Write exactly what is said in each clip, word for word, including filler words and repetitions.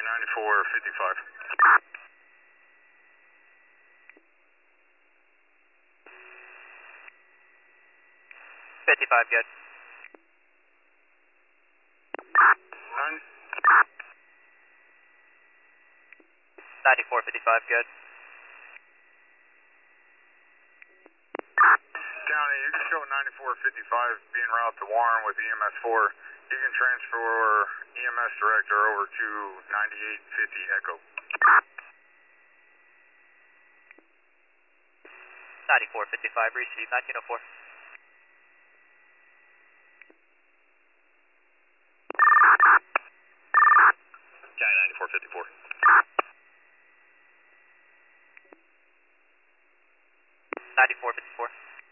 ninety-four fifty-five. fifty-five, good. Nine. ninety-four fifty-five, good. County, you can show ninety-four fifty-five being routed to Warren with E M S four. You can transfer E M S director over to ninety-eight fifty Echo. ninety-four fifty-five, receive nineteen oh four. County ninety-four fifty-four. ninety-four fifty-four.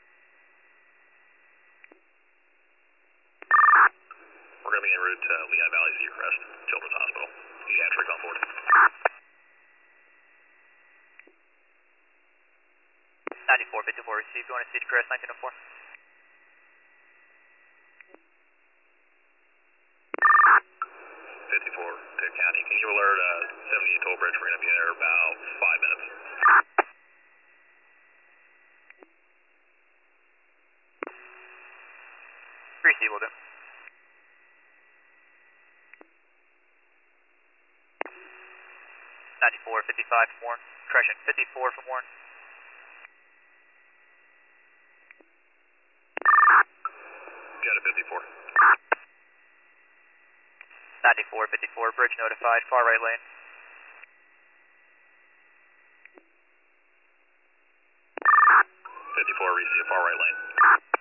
We're going to be en route to Lehigh Valley Seacrest Children's Hospital. Pediatric on board. ninety-four fifty-four, receive. You want to see the crest, nineteen oh four. fifty-four, Pitt County. Can you alert uh, seventy-eight Toll Bridge? We're going to be there about five minutes. Receive, will do. ninety-four fifty-five from Warren. Correction, fifty-four from Warren. Got a fifty-four. ninety-four fifty-four, bridge notified, far right lane. fifty-four, receive far right lane.